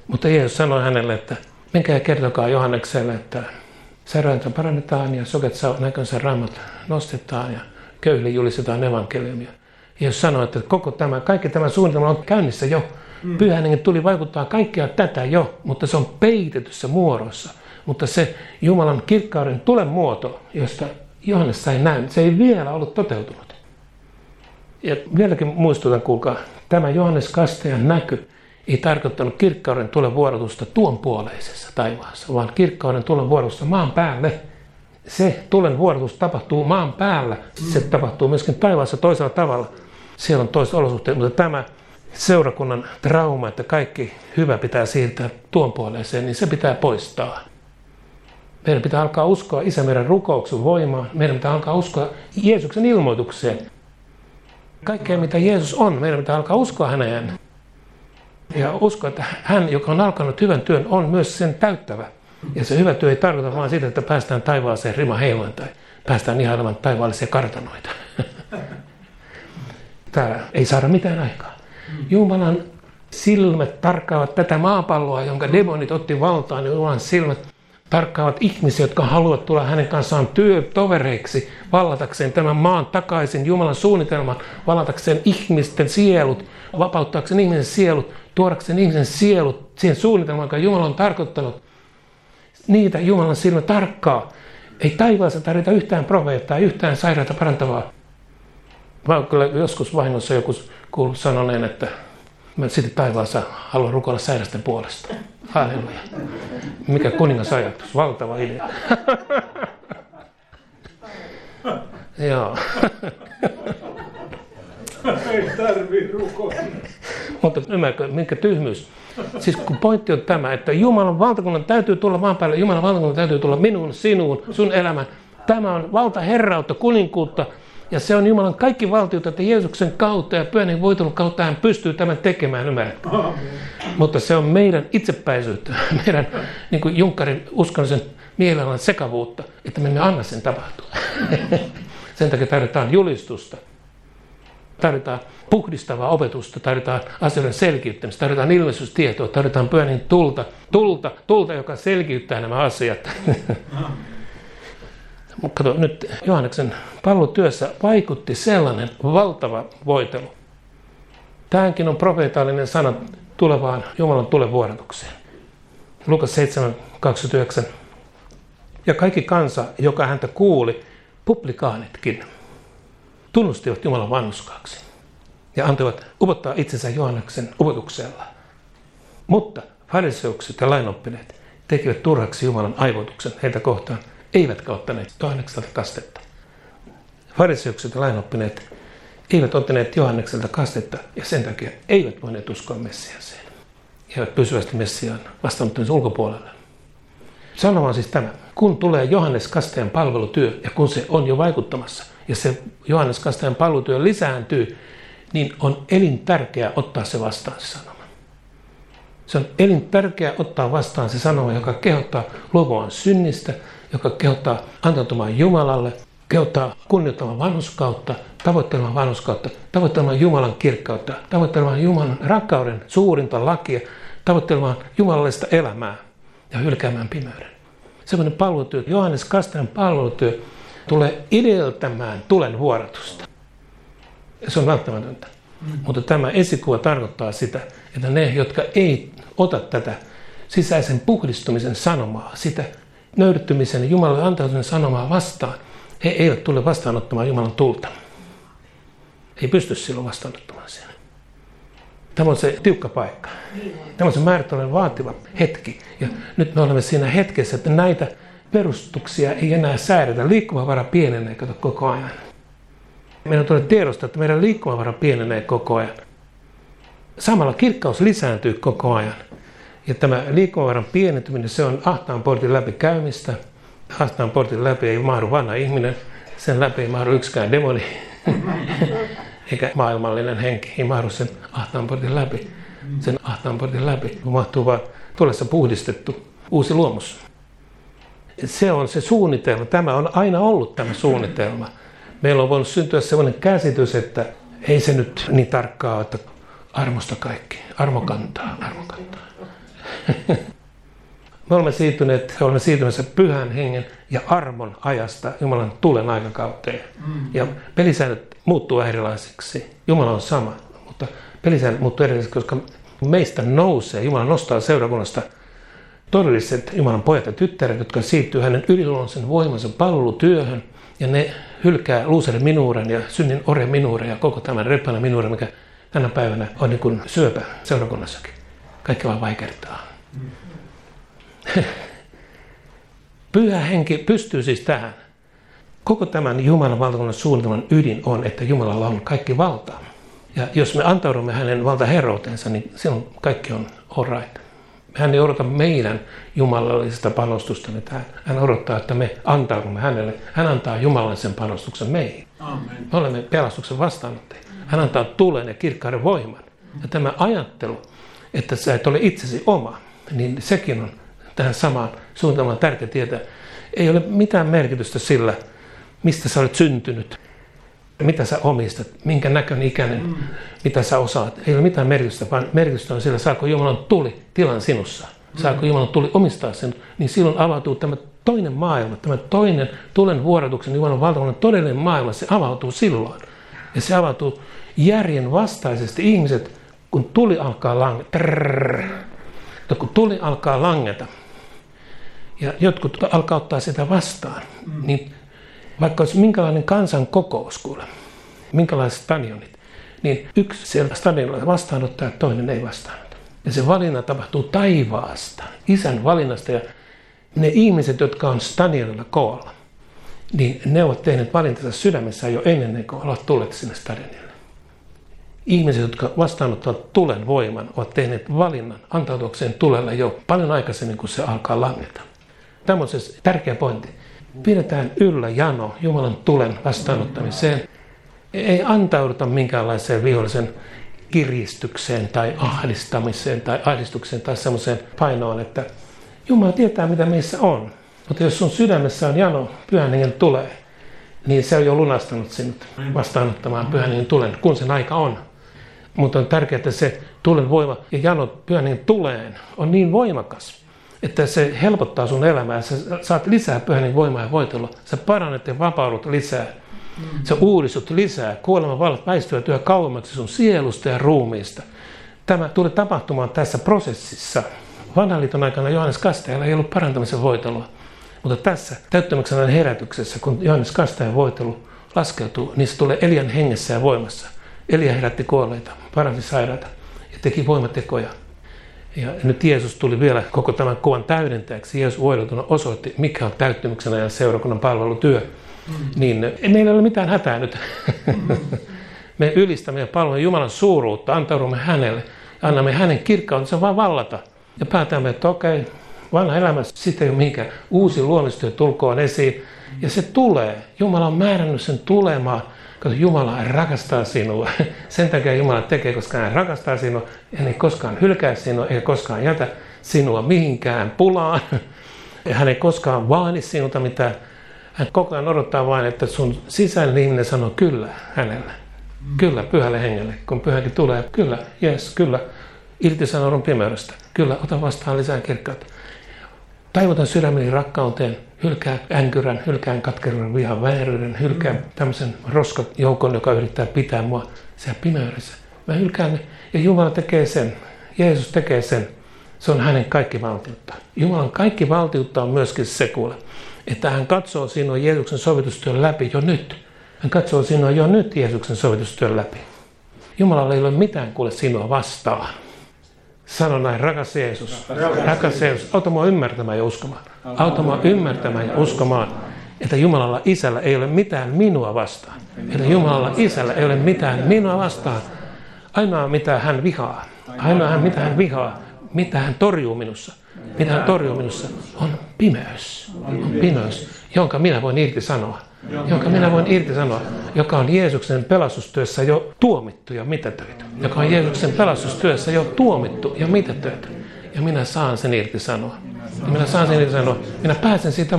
Mutta Jeesus sanoi hänelle, että menkää ja kertokaa Johannekselle, että sairaita parannetaan ja soket saa näkönsä, raamat nostetaan ja köyhille julistetaan evankeliumia. Jeesus sanoi, että kaikki tämä suunnitelma on käynnissä jo. Pyhän Hengen tuli vaikuttaa kaikkea tätä jo, mutta se on peitetyssä muodossa. Mutta se Jumalan kirkkauden tulen muoto, josta Johannes sai näin, se ei vielä ollut toteutunut. Ja vieläkin muistutan, kuulkaa, tämä Johannes Kastajan näky ei tarkoittanut kirkkauden tulen vuodotusta tuon puoleisessa taivaassa, vaan kirkkauden tulen vuodotusta maan päälle. Se tulen vuodatus tapahtuu maan päällä. Se tapahtuu myöskin taivaassa toisella tavalla. Siellä on toiset olosuhteet, mutta tämä seurakunnan trauma, että kaikki hyvä pitää siirtää tuon puoleiseen, niin se pitää poistaa. Meidän pitää alkaa uskoa Isä meidän rukouksen voimaan. Meidän pitää alkaa uskoa Jeesuksen ilmoitukseen. Kaikkea mitä Jeesus on, meidän pitää alkaa uskoa häneen. Ja uskoa, että hän, joka on alkanut hyvän työn, on myös sen täyttävä. Ja se hyvä työ ei tarkoita vain sitä, että päästään taivaaseen rima heiloin tai päästään ihailemaan taivaallisia kartanoita. Täällä ei saada mitään aikaa. Jumalan silmät tarkkaavat tätä maapalloa, jonka demonit otti valtaan. Jumalan silmät tarkkaavat ihmisiä, jotka haluavat tulla hänen kanssaan työtovereiksi, vallatakseen tämän maan takaisin Jumalan suunnitelman, vallatakseen ihmisten sielut, vapauttaakseen ihmisen sielut, tuodakseen ihmisen sielut siihen suunnitelmaan, jonka Jumala on tarkoittanut. Niitä Jumalan silmä tarkkaa. Ei taivaassa tarvita yhtään profeettaa, yhtään sairaata parantavaa. Mä oon kyllä joskus vahingossa joku kuullut sanoneen, että mä sitten taivaassa haluan rukoilla sairasten puolesta. Halleluja. Mikä kuningas ajatus. Valtava idea. Joo. Ei tarvii rukoilla. Mutta ymmärrätkö, minkä tyhmyys. Siis kun pointti on tämä, että Jumalan valtakunnan täytyy tulla maan päälle, Jumalan valtakunnan täytyy tulla minuun, sinuun, sun elämän. Tämä on valtaherrautta, kuninkuutta, ja se on Jumalan kaikki valtiota, että Jeesuksen kautta ja Pyhän Hengen voitelun kautta hän pystyy tämän tekemään, ymmärrätkö? Mutta se on meidän itsepäisyyttä, meidän niin kuin Junkkarin uskonnollisen mielialan sekavuutta, että me emme anna sen tapahtua. Sen takia tarvitaan julistusta. Tarvitaan puhdistavaa opetusta, tarvitaan asioiden selkiyttämistä, tarvitaan ilmestystietoa, tarvitaan Pyhän Hengen tulta, joka selkiyttää nämä asiat. Mutta kato, nyt Johanneksen palvelutyössä vaikutti sellainen valtava voitelu. Tämäkin on profeetallinen sana tulevaan Jumalan tulevuodatukseen. Lukas 7:29. Ja kaikki kansa, joka häntä kuuli, publikaanitkin, tunnustivat Jumalan vanhurskaaksi ja antoivat upottaa itsensä Johanneksen upotuksella. Mutta fariseukset ja lainoppineet tekivät turhaksi Jumalan aivoituksen heitä kohtaan, eivätkä ottaneet Johannekselta kastetta. Fariseukset ja lainoppineet eivät ottaneet Johannekselta kastetta ja sen takia eivät voineet uskoa Messiaaseen. He eivät pysyvästi Messiaan vastaanottamisen ulkopuolelle. Sanoma on siis tämä. Kun tulee Johannes Kastajan palvelutyö ja kun se on jo vaikuttamassa ja se Johannes Kastajan palvelutyö lisääntyy, niin on elintärkeää ottaa se vastaan se sanoma. Se on elintärkeää ottaa vastaan se sanoma, joka kehottaa luopumaan synnistä, joka kehottaa antautumaan Jumalalle, kehottaa kunnioittamaan vanhurskautta, tavoittelemaan Jumalan kirkkautta, tavoittelemaan Jumalan rakkauden suurinta lakia, tavoittelemaan jumalallista elämää ja hylkäämään pimeyden. Sellainen palvelutyö, Johannes Kastajan palvelutyö, tulee edeltämään tulen vuodatusta. Se on välttämätöntä. Mutta tämä esikuva tarkoittaa sitä, että ne, jotka ei ota tätä sisäisen puhdistumisen sanomaa, sitä nöyrtymisen ja Jumalalle antautumisen sanomaa vastaan, he eivät tule vastaanottamaan Jumalan tulta. Ei pysty silloin vastaanottamaan sen. Tämä on se tiukka paikka. Tämä on se määrättömän vaativa hetki. Ja nyt me olemme siinä hetkessä, että näitä perustuksia ei enää säädetä. Liikkumavara pienenee koko ajan. Meidän tulee tiedostaa, että meidän liikkumavara pienenee koko ajan. Samalla kirkkaus lisääntyy koko ajan. Ja tämä liikkumavaran pienentyminen, se on ahtaan portin läpi käymistä. Ahtaan portin läpi ei mahdu vanha ihminen. Sen läpi ei mahdu yksikään demoni. Eikä maailmallinen henki ei mahdu sen ahtaan portin läpi. Sen ahtaan portin läpi mahtuu vaan tullessa puhdistettu uusi luomus. Se on se suunnitelma. Tämä on aina ollut tämä suunnitelma. Meillä on voinut syntyä sellainen käsitys, että ei se nyt niin tarkkaa, että armosta kaikki. Armo kantaa. Me olemme siirtymässä pyhän hengen ja armon ajasta Jumalan tulen aikakauteen. Ja pelisäännöt muuttuu erilaisiksi. Jumala on sama, mutta pelisäännöt muuttuu erilaisiksi, koska meistä nousee, Jumala nostaa seurakunnasta todelliset Jumalan pojat ja tyttäret, jotka siirtyy hänen yliluonnollisen voimansa palvelutyöhön. Ja ne hylkää luuserin minuuren ja synnin oren minuuren ja koko tämän reppana minuuren, mikä tänä päivänä on niin kuin syöpä seurakunnassakin. Kaikki vaan vaikertaa. Pyhä henki pystyy siis tähän. Koko tämän Jumalan valtakunnan suunnitelman ydin on, että Jumalalla on kaikki valta. Ja jos me antaudumme hänen valtaherroutensa, niin silloin kaikki on all right. Hän ei odota meidän jumalallisesta panostusta tähän. Hän odottaa, että me antaudumme hänelle. Hän antaa jumalallisen panostuksen meihin. Amen. Me olemme pelastuksen vastaanottajia. Hän antaa tulen ja kirkkauden voiman. Ja tämä ajattelu, että sä et ole itsesi oma, niin sekin on tähän samaan suunnitelmaan tärkeä tietää. Ei ole mitään merkitystä sillä, mistä sä olet syntynyt, mitä sä omistat, minkä näköinen ikäinen, mitä sä osaat. Ei ole mitään merkitystä, vaan merkitystä on sillä, saako Jumalan tuli tilan sinussa. Saako Jumalan tuli omistaa sen, niin silloin avautuu tämä toinen maailma, tämä toinen tulen vuodatuksen Jumalan valtakunnan todellinen maailma, se avautuu silloin. Ja se avautuu järjen vastaisesti. Ihmiset, kun tuli alkaa langeta, kun tuli alkaa langeta, ja jotkut alkaa ottaa sitä vastaan, niin vaikka olisi minkälainen kansankokous, kuule, minkälaiset stadionit, niin yksi siellä stadionilla vastaanottaa ja toinen ei vastaanota. Ja se valinta tapahtuu taivaasta, Isän valinnasta. Ja ne ihmiset, jotka on stadionilla koolla, niin ne ovat tehneet valintansa sydämessään jo ennen kuin ovat tulleet sinne stadionille. Ihmiset, jotka vastaanottavat tulen voiman, ovat tehneet valinnan antautuakseen tulelle jo paljon aikaisemmin, kun se alkaa langeta. Tämä on siis tärkeä pointti. Pidetään yllä jano Jumalan tulen vastaanottamiseen. Ei antauduta minkäänlaiseen vihollisen kiristykseen tai ahdistamiseen tai ahdistukseen tai semmoiseen painoon, että Jumala tietää, mitä meissä on. Mutta jos sun sydämessä on jano pyhän hengen tulee, niin se on jo lunastanut sinut vastaanottamaan pyhän hengen tulen, kun sen aika on. Mutta on tärkeää, että se tulen voima ja jano pyhän hengen tuleen on niin voimakas, että se helpottaa sun elämää. Sä saat lisää pyhän hengen voimaa ja voitelua. Sä parannat ja vapaudut lisää. Sä uudistut lisää. Kuoleman vallat väistyvät yhä kauemmaksi sun sielusta ja ruumiista. Tämä tulee tapahtumaan tässä prosessissa. Vanhan liiton aikana Johannes Kastajalla ei ollut parantamisen voitelua. Mutta tässä täyttämyksen herätyksessä, kun Johannes Kastajan voitelu laskeutuu, niin se tulee Elian hengessä ja voimassa. Elia herätti kuolleita, paransi sairaita ja teki voimatekoja. Ja nyt Jeesus tuli vielä koko tämän kuvan täydentäjäksi. Jeesus voideltuna osoitti, mikä on täyttymyksen ajan seurakunnan palvelutyö. Niin meillä ei ole mitään hätää nyt. Me ylistämme ja palvelemme Jumalan suuruutta, antaudumme hänelle. Annamme hänen kirkkautensa vaan vallata. Ja päätämme, että okei, vanha elämä, sitten ei ole mihinkään. Uusi luomistyö tulkoon esiin. Ja se tulee. Jumala on määrännyt sen tulemaan. Koska Jumala rakastaa sinua. Sen takia Jumala tekee, koska hän rakastaa sinua. Hän ei koskaan hylkää sinua, eikä koskaan jätä sinua mihinkään pulaan. Hän ei koskaan vaadi sinulta mitään. Hän koko ajan odottaa vain, että sun sisäinen ihminen sanoo kyllä hänelle. Kyllä pyhälle hengelle. Kun pyhäkin tulee, kyllä, jes, kyllä. Irtisanoudun pimeydestä. Kyllä, ota vastaan lisää kirkkautta. Taivutan sydämeni rakkauteen. Hylkää änkyrän, hylkään katkeruuden, vihan, vääryyden, hylkään tämmöisen roskajoukon, joka yrittää pitää mua siellä pimeydessä. Mä hylkään ne. Ja Jumala tekee sen. Jeesus tekee sen. Se on hänen kaikki valtiutta. Jumalan kaikki valtiutta on myöskin se, kuule, että hän katsoo sinua Jeesuksen sovitustyön läpi jo nyt. Hän katsoo sinua jo nyt Jeesuksen sovitustyön läpi. Jumalalla ei ole mitään, kuule, sinua vastaan. Sano näin, rakas Jeesus, auta mua ymmärtämään ja uskomaan. Auta mua ymmärtämään ja uskomaan, että Jumalalla Isällä ei ole mitään minua vastaan. Että Jumalalla Isällä ei ole mitään minua vastaan. Ainoa mitä hän vihaa, mitä hän torjuu minussa, on pimeys. On pimeys, jonka minä voin irti sanoa. Joka on Jeesuksen pelastustyössä jo tuomittu ja mitätöity. Ja minä saan sen irti sanoa. Minä pääsen siitä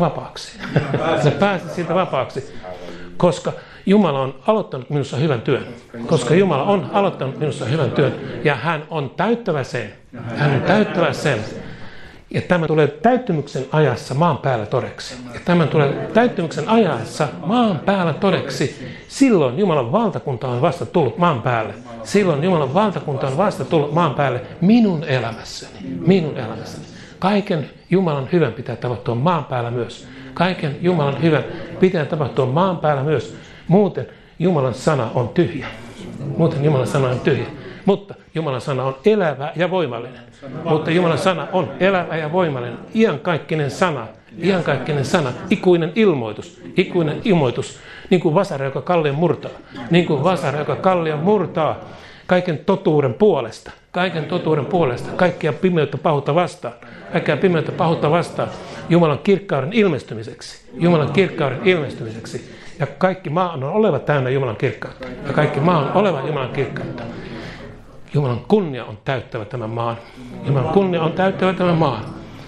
vapaaksi. Koska Jumala on aloittanut minussa hyvän työn. Ja hän on täyttävä sen. Ja tämä tulee täyttymyksen ajassa maan päällä todeksi. Ja tämä tulee täyttymyksen ajassa maan päällä todeksi. Silloin Jumalan valtakunta on vasta tullut maan päälle. Silloin Jumalan valtakunta on vasta tullut maan päälle minun elämässäni. Minun elämässäni. Kaiken Jumalan hyvän pitää tapahtua maan päällä myös. Kaiken Jumalan hyvän pitää tapahtua maan päällä myös. Muuten Jumalan sana on tyhjä. Muuten Jumalan sana on tyhjä. Mutta Jumalan sana on elävä ja voimallinen. Mutta Jumalan sana on elävä ja voimallinen. Iankaikkinen sana. Iankaikkinen sana. Ikuinen ilmoitus. Ikuinen ilmoitus. Niin kuin vasara, joka kallion murtaa. Niin kuin vasara, joka kallion murtaa. Kaiken totuuden puolesta. Kaiken totuuden puolesta. Kaikkia pimeyttä pahuutta vastaan. Kaikkia pimeyttä pahuutta vastaan. Jumalan kirkkauden ilmestymiseksi. Jumalan kirkkauden ilmestymiseksi. Ja kaikki maa on oleva täynnä Jumalan kirkkautta. Ja kaikki maa on oleva Jumalan kirkkautta. Jumalan kunnia on täyttävä tämän maan. Jumalan kunnia on täyttävä tämän maan.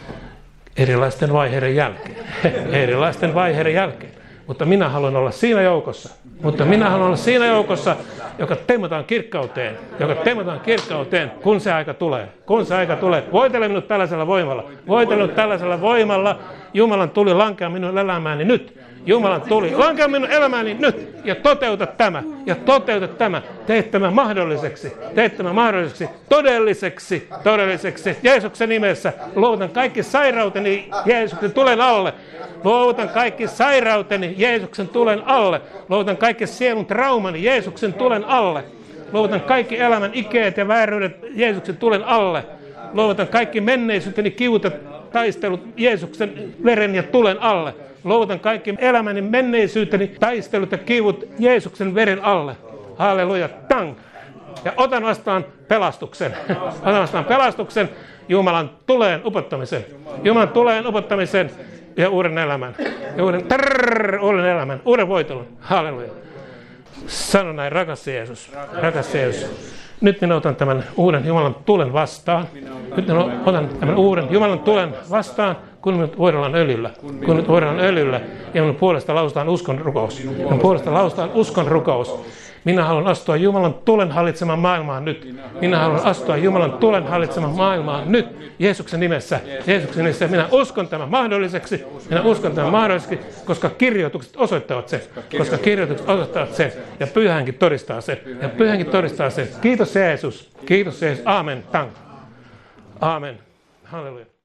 Erilaisten vaiheiden jälkeen. Erilaisten vaiheiden jälkeen. Mutta minä haluan olla siinä joukossa. Mutta minä haluan olla siinä joukossa, joka temmotaan kirkkauteen. Joka temmotaan kirkkauteen, kun se aika tulee. Kun se aika tulee. Voitele minut tällaisella voimalla. Voitele minut tällaisella voimalla. Jumalan tuli lankea minun elämääni nyt. Jumalan tuli lankea minun elämääni nyt. Ja toteuta tämä. Ja toteuta tämä. Teet tämän mahdolliseksi. Teet tämän mahdolliseksi. Todelliseksi. Todelliseksi. Jeesuksen nimessä. Luovutan kaikki sairauteni Jeesuksen tulen alle. Luovutan kaikki sairauteni Jeesuksen tulen alle. Luovutan kaikki sielun traumani Jeesuksen tulen alle. Luovutan kaikki elämän ikeet ja vääryydet Jeesuksen tulen alle. Luovutan kaikki menneisyyteni kivut ja taistelut Jeesuksen veren ja tulen alle. Luovutan kaikki elämäni menneisyyteni taistelut ja kivut Jeesuksen veren alle. Halleluja. Tang. Ja otan vastaan pelastuksen. Otan vastaan pelastuksen. Jumalan tuleen upottamisen. Jumalan tuleen upottamisen. Ja uuden elämän. Ja uuden elämän. Uuden voitelun. Halleluja. Sano näin, rakas Jeesus. Rakas Jeesus. Nyt minä otan tämän uuden Jumalan tulen vastaan. Nyt minä otan tämän uuden Jumalan tulen vastaan, kun minut voidellaan öljyllä. Kun minut voidellaan öljyllä ja minun puolesta lausutaan uskon rukous. Minun puolesta lausutaan uskon rukous. Minä haluan astua Jumalan tulen hallitsemaan maailmaan nyt. Minä haluan astua Jumalan tulen hallitsemaan maailmaan nyt. Jeesuksen nimessä. Jeesuksen nimessä. Minä uskon tämän mahdolliseksi. Minä uskon tämän mahdolliseksi, koska kirjoitukset osoittavat sen. Koska kirjoitukset osoittavat sen. Ja Pyhänkin todistaa sen. Ja Pyhänkin todistaa sen. Kiitos Jeesus. Kiitos Jeesus. Aamen. Tang. Aamen. Halleluja.